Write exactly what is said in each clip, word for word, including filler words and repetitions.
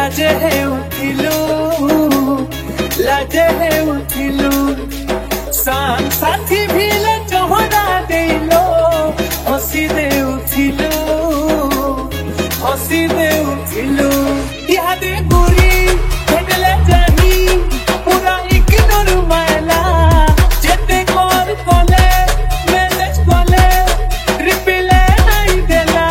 लाजे है उठिलु लाजे है उठिलु सांग साथी भिले चोहरा देलो हसी दे उठिलु हसी दे उठिलु यादे बुरी भेटले जाही पूरा इग्नोर मायला जेते कॉल कोले मैसेज कोले रिप्लाई नहीं देला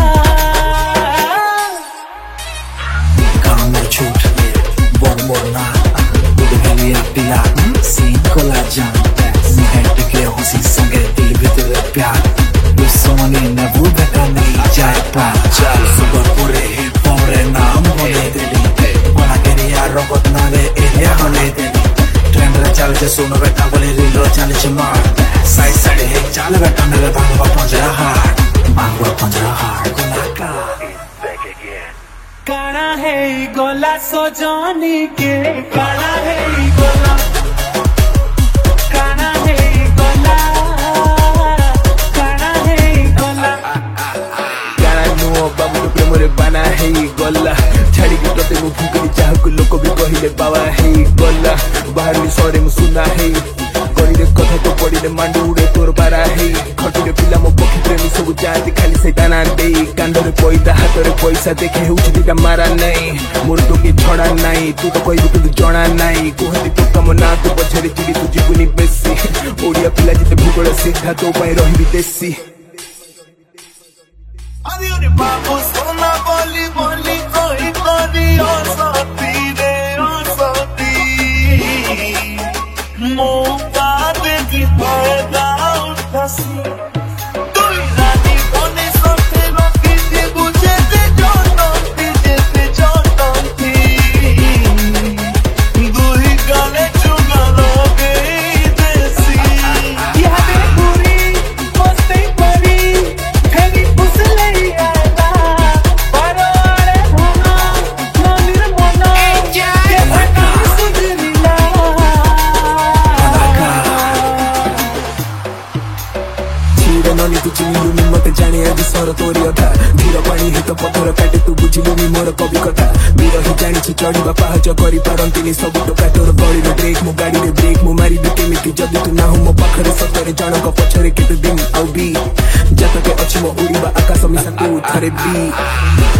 काम में छूट बोल बोलना बुढ़ गली पिला सीन कोला जान मैं टिके हंसी संगे दिल भीतर प्यार सोनी ने वो बेटा नहीं जाए पा चल सुबह पूरे ही पौरे नाम बोले तेरी वाला केरी यार रोकत ना दे एरिया बोले तेरी ट्रेंड रे चल जे सुनो बेटा बोले रील रो चल जे मार साइड साइड है चल बेटा मेरे भांग बा पंजरा हार भांग बा पंजरा हार गोला का काना है गोला सो जानी के काना है गोला काना है गोला काना है गोला काना नुओ बाबू तो प्रेम रे बना है गोला छाड़ी के तोते मु फुकरी चाह को लोक भी कहिले बाबा है गोला बाहर नि सरे मु सुना है गरी रे कथा तो पड़ी रे मांडू रे तोर बारा है खटी रे पिला मो पखी प्रेमी सब जाती खाली से दाना दे कांड रे पैदा हाथ रे पैसा देखे उठी दा मारा नहीं मोर तो के छड़ा नहीं तू तो कोई तू जणा नहीं कोहती तो कम ना तू पछरे चिड़ी तू जीवनी बेसी ओडिया पिला जिते भूगोल सीधा तो पाई रही विदेशी अरे अरे बाबू सोना बोली बोली कोई कोरी ओ साथी रे ओ साथी मौका दे की फायदा उठासी तू रानी बोने सोते रोकी दे बुझे दे जो नोटी जेते जो नोटी दूही गाले चुगा लोगे देसी यादे पूरी मस्ती परी फेरी पुसले आला परवाले होना नमीर मोना ये भटका सुजरीला छीरे ननी तू चिन्हलु मी मते जाने आज सर तोरी अथा धीर पानी हित पथर काटे तू बुझिलु मी मोर कवि कथा वीर ही जानी छि चढ़िबा पाहच करि पारंतिनी सब टोका तोर गड़ी रे ब्रेक मु गाड़ी रे ब्रेक मु मारी दे केमिति जदी तू ना हो मो पाखरे सतरे जनक पछरे केते दिन आउ बी जतके अछि मो उड़ीबा आकाश मिसा तू थरे बी